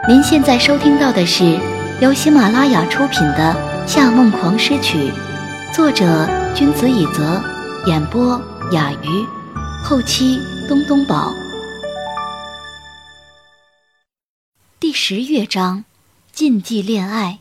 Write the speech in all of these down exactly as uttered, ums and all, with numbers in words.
您现在收听到的是由喜马拉雅出品的《夏梦狂诗曲》，作者君子以泽，演播雅鱼，后期东东宝。第十乐章，禁忌恋爱。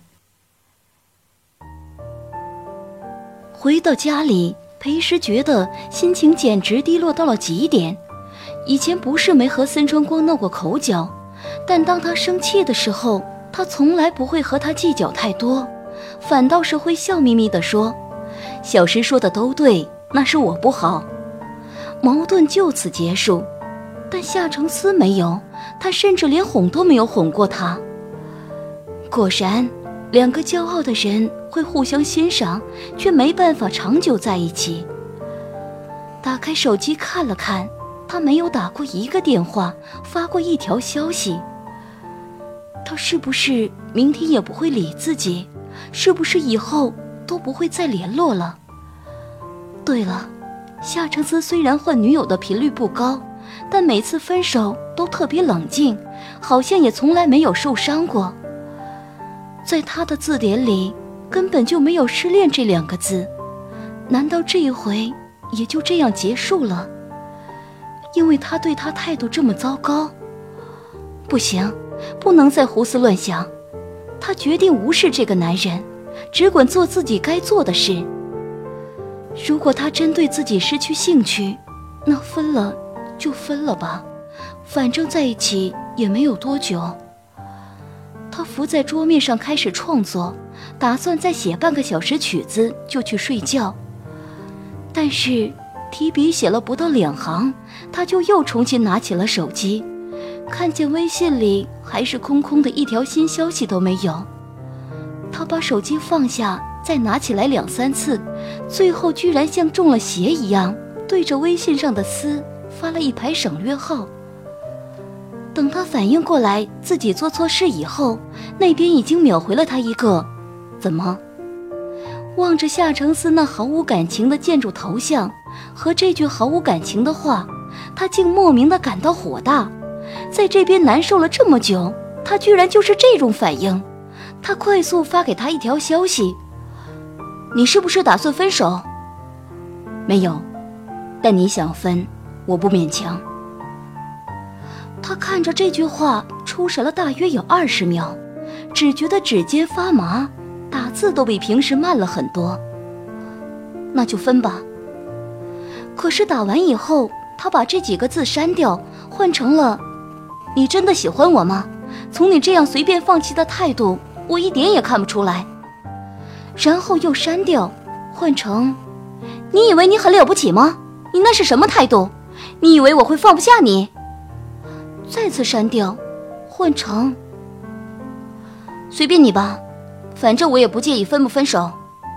回到家里，裴时觉得心情简直低落到了极点。以前不是没和森川光闹过口角，但当他生气的时候，他从来不会和他计较太多，反倒是会笑眯眯地说：小石说的都对，那是我不好。矛盾就此结束。但夏承思没有，他甚至连哄都没有哄过他。果然，两个骄傲的人会互相欣赏，却没办法长久在一起。打开手机看了看，他没有打过一个电话，发过一条消息。他是不是明天也不会理自己？是不是以后都不会再联络了？对了，夏承思虽然换女友的频率不高，但每次分手都特别冷静，好像也从来没有受伤过。在他的字典里根本就没有失恋这两个字，难道这一回也就这样结束了？因为他对他态度这么糟糕？不行，不能再胡思乱想。他决定无视这个男人，只管做自己该做的事。如果他真对自己失去兴趣，那分了就分了吧，反正在一起也没有多久。他伏在桌面上开始创作，打算再写半个小时曲子就去睡觉。但是提笔写了不到两行，他就又重新拿起了手机，看见微信里还是空空的，一条新消息都没有。他把手机放下，再拿起来两三次，最后居然像中了邪一样，对着微信上的思发了一排省略号。等他反应过来自己做错事以后，那边已经秒回了他一个怎么。望着夏承思那毫无感情的建筑头像和这句毫无感情的话，他竟莫名的感到火大。在这边难受了这么久，他居然就是这种反应。他快速发给他一条消息：你是不是打算分手？没有，但你想分，我不勉强。他看着这句话出神了大约有二十秒，只觉得指尖发麻，打字都比平时慢了很多。那就分吧。可是打完以后，他把这几个字删掉，换成了你真的喜欢我吗？从你这样随便放弃的态度，我一点也看不出来。然后又删掉，换成你以为你很了不起吗？你那是什么态度？你以为我会放不下你？再次删掉，换成随便你吧，反正我也不介意分不分手。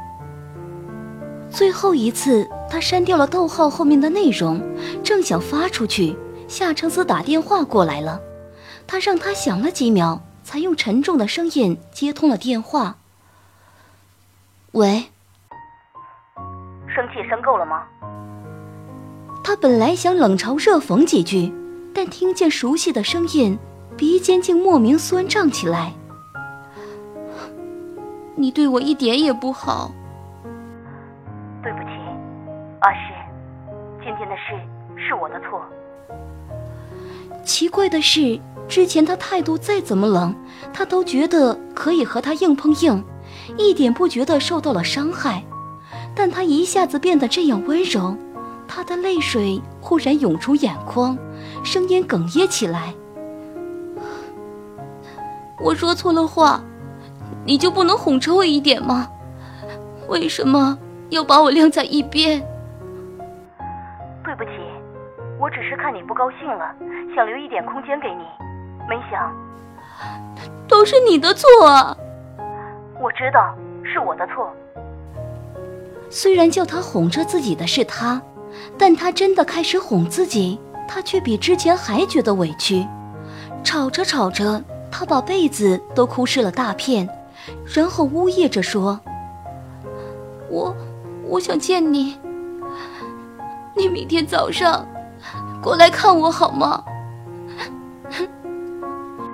最后一次他删掉了逗号后面的内容，正想发出去，夏承思打电话过来了。他让他想了几秒，才用沉重的声音接通了电话。喂， 生气生够了吗？ 他本来想冷嘲热讽几句，但听见熟悉的声音，鼻尖竟莫名酸胀起来。你对我一点也不好。 对不起，阿诗，今天的事是我的错。 奇怪的是，之前他态度再怎么冷，他都觉得可以和他硬碰硬，一点不觉得受到了伤害。但他一下子变得这样温柔，他的泪水忽然涌出眼眶，声音哽咽起来。我说错了话，你就不能哄着我一点吗？为什么要把我晾在一边？ 对不起，我只是看你不高兴了，想留一点空间给你，没想都是你的错啊。 我知道是我的错。 虽然叫他哄着自己的是他，但他真的开始哄自己，他却比之前还觉得委屈。吵着吵着，他把被子都哭湿了大片，然后呜咽着说：我我想见你，你明天早上过来看我好吗？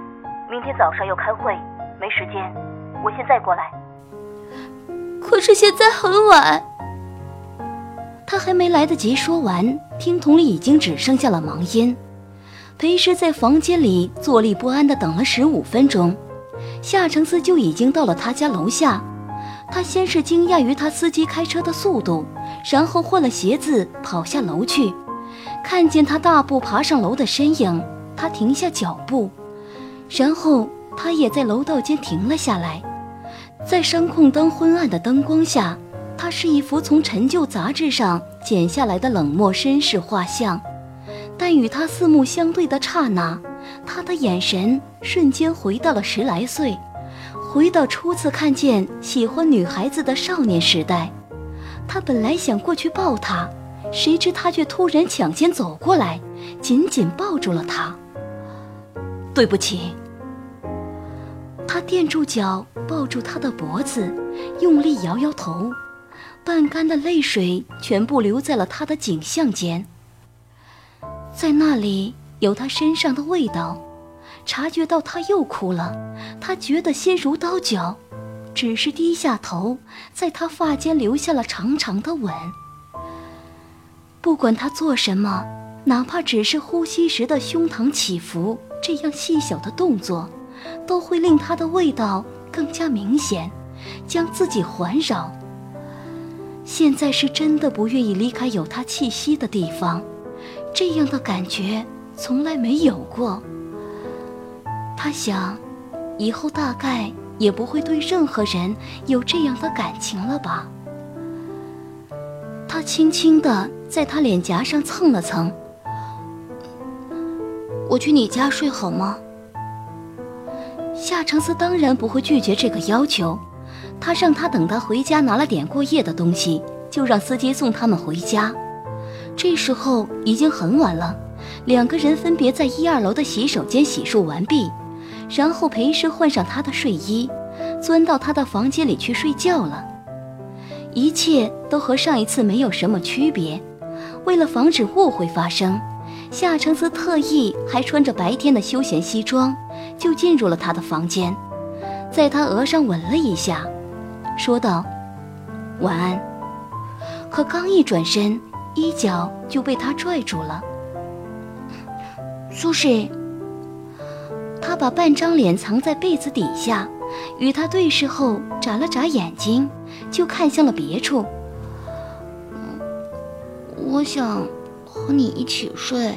明天早上要开会，没时间，我现在过来。 可是现在很晚。他还没来得及说完，听筒里已经只剩下了忙音。裴师在房间里坐立不安地等了十五分钟，夏承思就已经到了他家楼下。他先是惊讶于他司机开车的速度，然后换了鞋子跑下楼去。看见他大步爬上楼的身影，他停下脚步，然后他也在楼道间停了下来。在声控灯昏暗的灯光下，他是一幅从陈旧杂志上剪下来的冷漠绅士画像，但与他四目相对的刹那，他的眼神瞬间回到了十来岁，回到初次看见喜欢女孩子的少年时代。他本来想过去抱她，谁知他却突然抢先走过来，紧紧抱住了她。对不起。他垫住脚，抱住她的脖子，用力摇摇头，半干的泪水全部流在了他的颈项间。在那里有他身上的味道，察觉到他又哭了，他觉得心如刀绞，只是低下头，在他发间留下了长长的吻。不管他做什么，哪怕只是呼吸时的胸膛起伏，这样细小的动作都会令他的味道更加明显，将自己环绕。现在是真的不愿意离开有他气息的地方，这样的感觉从来没有过。他想，以后大概也不会对任何人有这样的感情了吧。他轻轻地在他脸颊上蹭了蹭。我去你家睡好吗？夏承思当然不会拒绝这个要求，他让他等他回家拿了点过夜的东西，就让司机送他们回家。这时候已经很晚了，两个人分别在一二楼的洗手间洗漱完毕，然后裴师换上他的睡衣，钻到他的房间里去睡觉了。一切都和上一次没有什么区别。为了防止误会发生，夏承思特意还穿着白天的休闲西装，就进入了他的房间，在他额上吻了一下，说道：晚安。可刚一转身，衣角就被他拽住了。苏轼。他把半张脸藏在被子底下，与他对视后眨了眨眼睛，就看向了别处。我想和你一起睡。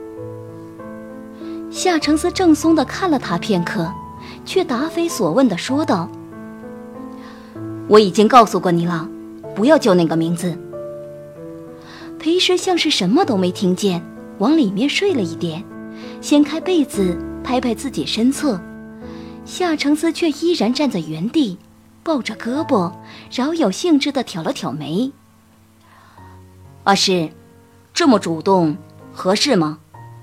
夏承思正松地看了他片刻，却答非所问地说道：我已经告诉过你了，不要叫那个名字。裴师像是什么都没听见，往里面睡了一点，掀开被子拍拍自己身侧。夏承思却依然站在原地，抱着胳膊，饶有兴致地挑了挑眉。阿诗，这么主动合适吗？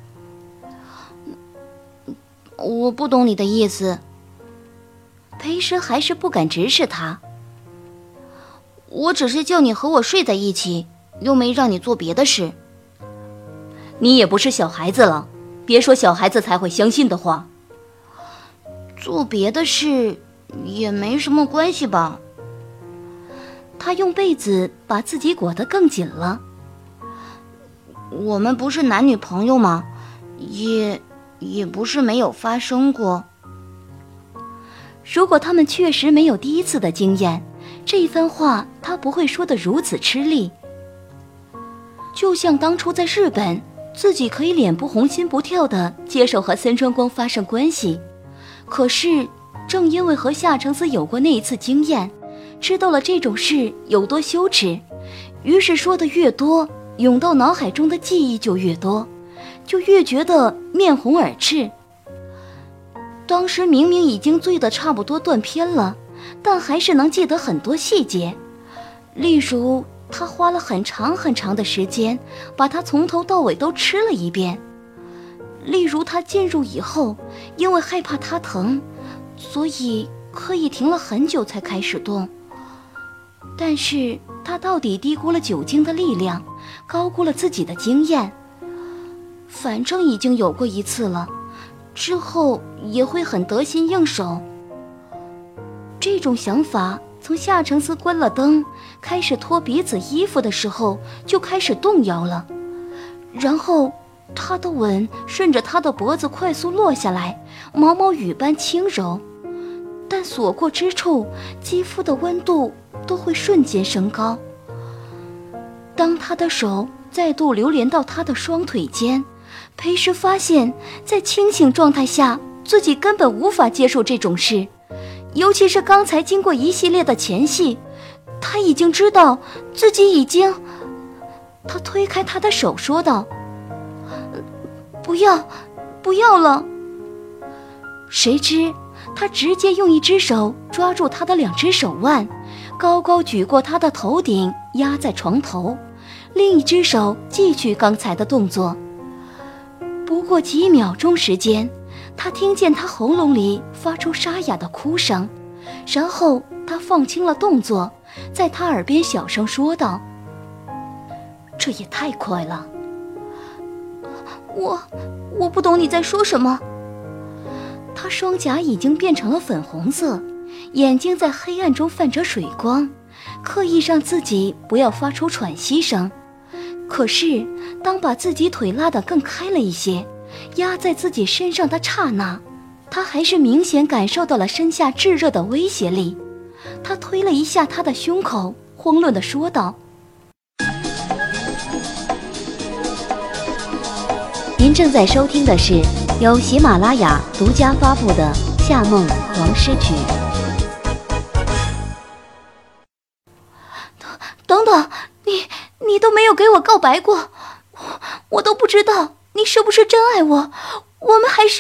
我不懂你的意思。裴师还是不敢直视他。我只是叫你和我睡在一起，又没让你做别的事。你也不是小孩子了，别说小孩子才会相信的话。做别的事也没什么关系吧。他用被子把自己裹得更紧了。我们不是男女朋友吗？也也不是没有发生过。如果他们确实没有第一次的经验，这番话他不会说得如此吃力。就像当初在日本，自己可以脸不红心不跳地接受和森川光发生关系，可是正因为和夏承思有过那一次经验，知道了这种事有多羞耻，于是说的越多，涌到脑海中的记忆就越多，就越觉得面红耳赤。当时明明已经醉得差不多断片了，但还是能记得很多细节，例如他花了很长很长的时间把它从头到尾都吃了一遍，例如他进入以后，因为害怕他疼，所以刻意停了很久才开始动。但是他到底低估了酒精的力量，高估了自己的经验。反正已经有过一次了， 之后也会很得心应手。这种想法从夏承思关了灯，开始脱彼此衣服的时候就开始动摇了。然后他的吻顺着他的脖子快速落下来，毛毛雨般轻柔，但所过之处，肌肤的温度都会瞬间升高。当他的手再度流连到他的双腿间，裴时发现在清醒状态下自己根本无法接受这种事，尤其是刚才经过一系列的前戏，他已经知道自己已经……他推开他的手说道：不要，不要了。谁知他直接用一只手抓住他的两只手腕，高高举过他的头顶，压在床头，另一只手继续刚才的动作。不过几秒钟时间，他听见他喉咙里发出沙哑的哭声，然后他放轻了动作，在他耳边小声说道：这也太快了。我我不懂你在说什么。他双颊已经变成了粉红色，眼睛在黑暗中泛着水光，刻意让自己不要发出喘息声。可是当把自己腿拉得更开了一些，压在自己身上的刹那，他还是明显感受到了身下炙热的威胁力。他推了一下他的胸口，慌乱地说道： 您正在收听的是由喜马拉雅独家发布的《夏梦狂诗曲》。 等等，你你都没有给我告白过，我我都不知道你是不是真爱我，我们还是……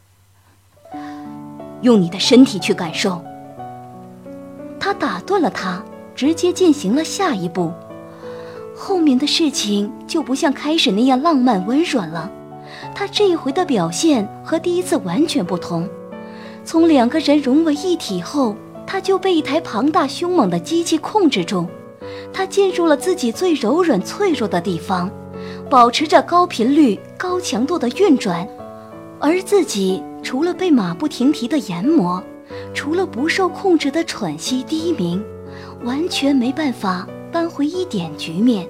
用你的身体去感受。他打断了他，直接进行了下一步。后面的事情就不像开始那样浪漫温软了，他这一回的表现和第一次完全不同。从两个人融为一体后，他就被一台庞大凶猛的机器控制住。他进入了自己最柔软脆弱的地方，保持着高频率高强度的运转，而自己除了被马不停蹄的研磨，除了不受控制的喘息低鸣，完全没办法扳回一点局面。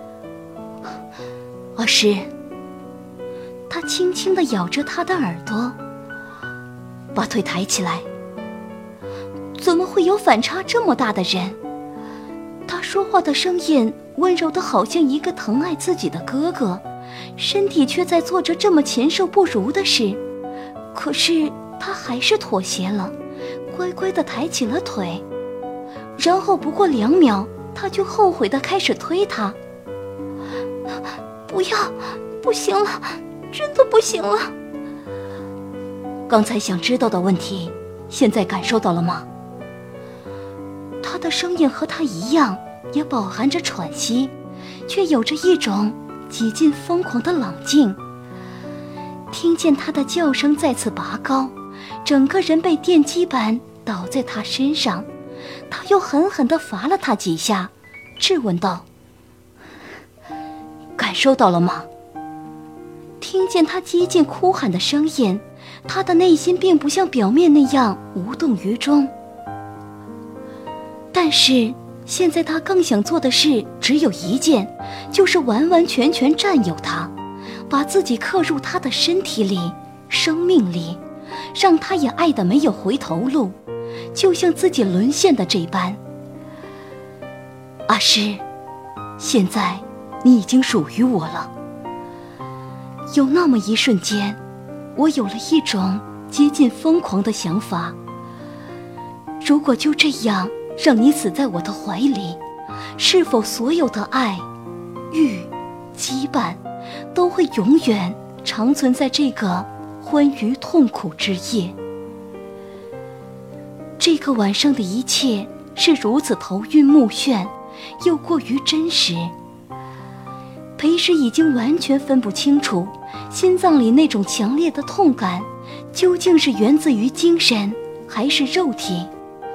阿诗，他轻轻地咬着他的耳朵，把腿抬起来。怎么会有反差这么大的人？他说话的声音温柔得好像一个疼爱自己的哥哥，身体却在做着这么禽兽不如的事。可是他还是妥协了，乖乖地抬起了腿。然后不过两秒，他就后悔地开始推他。不要，不行了，真的不行了。刚才想知道的问题，现在感受到了吗？他的声音和他一样，也饱含着喘息，却有着一种几近疯狂的冷静。听见他的叫声再次拔高，整个人被电击般倒在他身上。他又狠狠地罚了他几下，质问道：感受到了吗？听见他几近哭喊的声音，他的内心并不像表面那样无动于衷。但是现在他更想做的事只有一件，就是完完全全占有他，把自己刻入他的身体里、生命里，让他也爱得没有回头路，就像自己沦陷的这般。阿诗，现在你已经属于我了。有那么一瞬间，我有了一种接近疯狂的想法。如果就这样让你死在我的怀里，是否所有的爱、欲、羁绊都会永远长存在这个欢愉痛苦之夜？这个晚上的一切是如此头晕目眩，又过于真实。裴时已经完全分不清楚，心脏里那种强烈的痛感究竟是源自于精神还是肉体。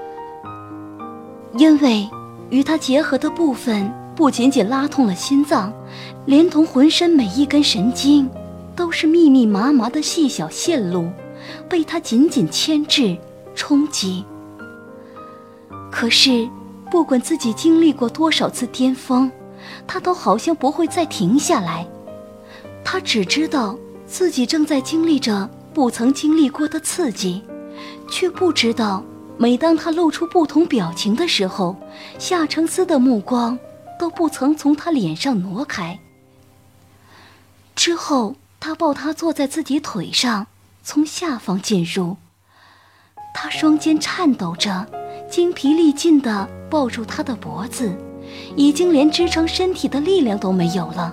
因为与他结合的部分不仅仅拉痛了心脏，连同浑身每一根神经都是密密麻麻的细小线路，被他紧紧牵制冲击。可是不管自己经历过多少次巅峰，他都好像不会再停下来。他只知道自己正在经历着不曾经历过的刺激，却不知道每当他露出不同表情的时候，夏承思的目光都不曾从他脸上挪开。之后他抱他坐在自己腿上，从下方进入，他双肩颤抖着，精疲力尽地抱住他的脖子，已经连支撑身体的力量都没有了。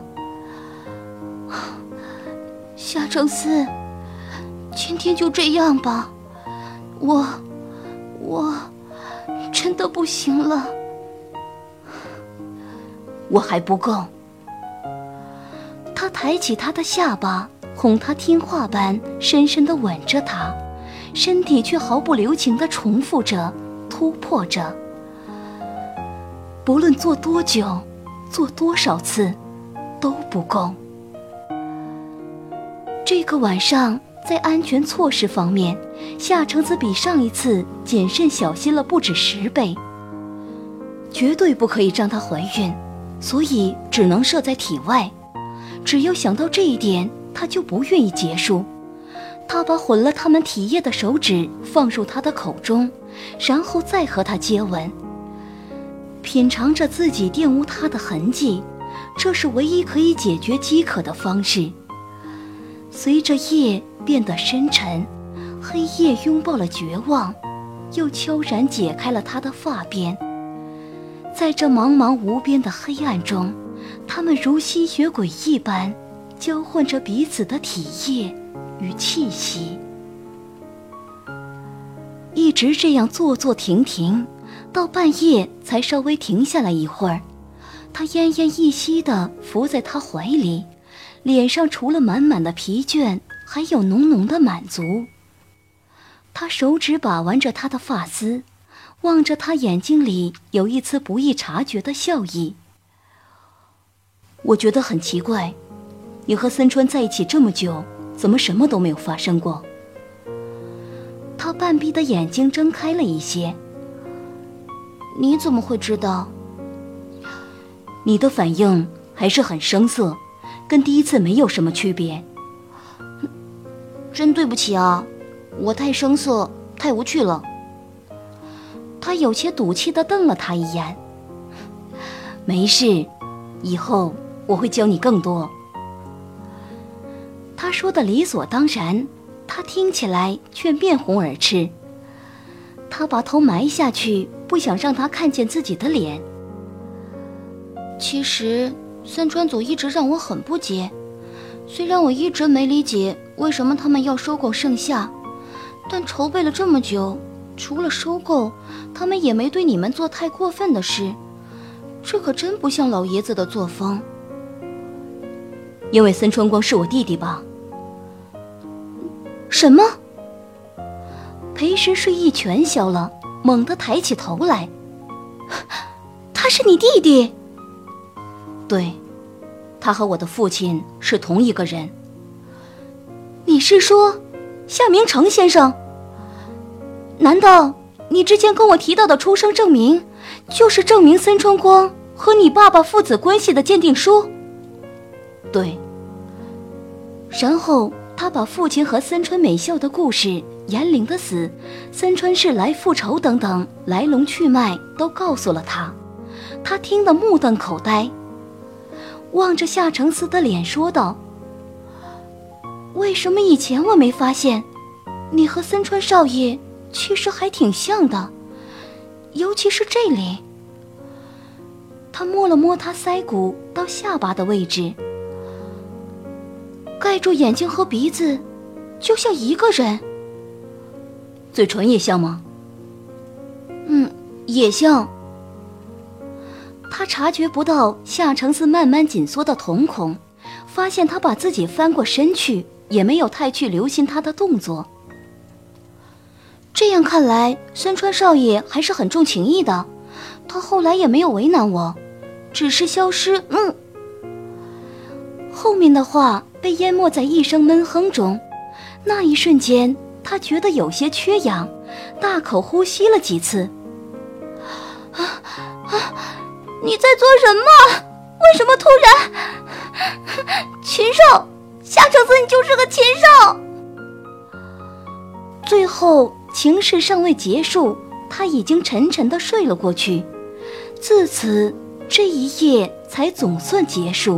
夏承思，今天就这样吧，我我真的不行了。我还不够。他抬起他的下巴，哄他听话般深深地吻着他，身体却毫不留情地重复着，突破着。不论做多久，做多少次，都不够。这个晚上，在安全措施方面，夏承思比上一次谨慎小心了不止十倍。绝对不可以让她怀孕，所以只能射在体外。只要想到这一点，他就不愿意结束。他把混了他们体液的手指放入他的口中，然后再和他接吻，品尝着自己玷污他的痕迹，这是唯一可以解决饥渴的方式。随着夜变得深沉，黑夜拥抱了绝望，又悄然解开了他的发边。在这茫茫无边的黑暗中，他们如吸血鬼一般交换着彼此的体液与气息，一直这样坐坐停停，到半夜才稍微停下来一会儿。他奄奄一息地伏在他怀里，脸上除了满满的疲倦，还有浓浓的满足。他手指把玩着他的发丝，望着他眼睛里有一丝不易察觉的笑意。我觉得很奇怪，你和森川在一起这么久，怎么什么都没有发生过？他半闭的眼睛睁开了一些。你怎么会知道？你的反应还是很生涩，跟第一次没有什么区别。真对不起啊，我太生涩，太无趣了。他有些赌气地瞪了他一眼。没事，以后我会教你更多。他说的理所当然，他听起来却面红耳赤。他把头埋下去，不想让他看见自己的脸。其实森川组一直让我很不解，虽然我一直没理解为什么他们要收购盛夏，但筹备了这么久，除了收购，他们也没对你们做太过分的事，这可真不像老爷子的作风。因为森川光是我弟弟吧？什么？裴时睡意全消了，猛地抬起头来。他是你弟弟？对，他和我的父亲是同一个人。你是说夏明成先生？难道你之前跟我提到的出生证明，就是证明森川光和你爸爸父子关系的鉴定书？对。然后他把父亲和森川美孝的故事、严灵的死、森川氏来复仇等等来龙去脉都告诉了他。他听得目瞪口呆，望着夏承思的脸说道：为什么以前我没发现你和森川少爷其实还挺像的，尤其是这里。他摸了摸他腮骨到下巴的位置，盖住眼睛和鼻子，就像一个人。嘴唇也像吗？嗯，也像。他察觉不到夏承思慢慢紧缩的瞳孔，发现他把自己翻过身去，也没有太去留心他的动作。这样看来，森川少爷还是很重情义的，他后来也没有为难我，只是消失。嗯，后面的话被淹没在一声闷哼中。那一瞬间，他觉得有些缺氧，大口呼吸了几次。啊啊！你在做什么？为什么突然？禽兽！夏承思，你就是个禽兽！最后，情势尚未结束，他已经沉沉地睡了过去。自此，这一夜才总算结束。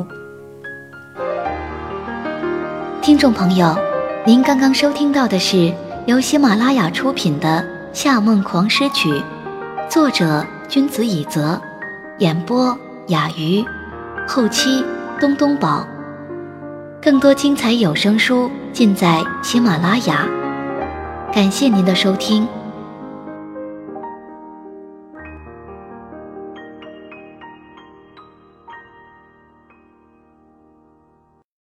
听众朋友，您刚刚收听到的是由喜马拉雅出品的《夏梦狂诗曲》，作者君子以泽，演播雅鱼，后期东东宝。更多精彩有声书尽在喜马拉雅。感谢您的收听。